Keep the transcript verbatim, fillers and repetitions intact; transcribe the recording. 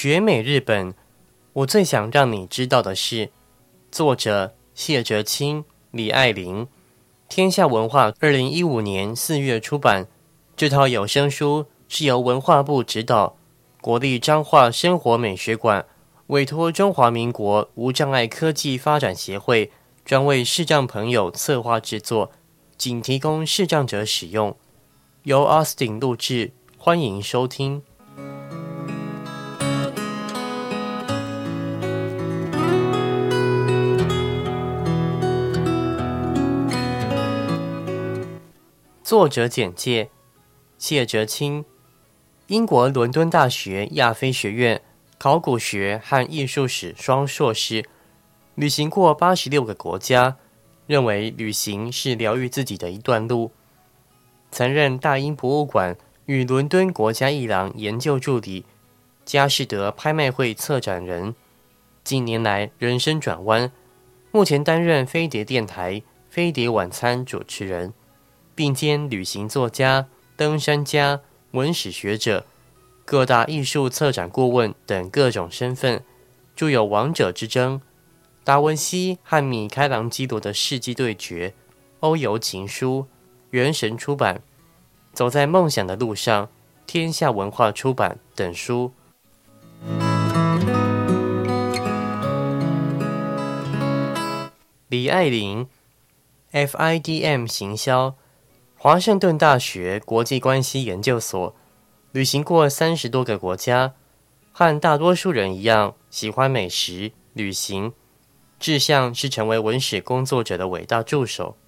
绝美日本，我最想让你知道的是，作者谢哲青、李爱玲，天下文化二零一五年四月出版。这套有声书是由文化部指导，国立彰化生活美学馆委托中华民国无障碍科技发展协会专为视障朋友策划制作，仅提供视障者使用。由 Austin 录制，欢迎收听。作者简介：谢哲青，英国伦敦大学亚非学院考古学和艺术史双硕士，旅行过八十六个国家，认为旅行是疗愈自己的一段路。曾任大英博物馆与伦敦国家艺廊研究助理，佳士得拍卖会策展人。近年来人生转弯，目前担任飞碟电台飞碟晚餐主持人，并兼旅行作家、登山家、文史学者、各大艺术策展顾问等各种身份，著有《王者之争》、达文西和米开朗基罗的世纪对决、欧游情书、原神出版、走在梦想的路上、天下文化出版等书。李爱玲 F I D M 行销，华盛顿大学国际关系研究所，旅行过三十多个国家，和大多数人一样喜欢美食、旅行，志向是成为文史工作者的伟大助手。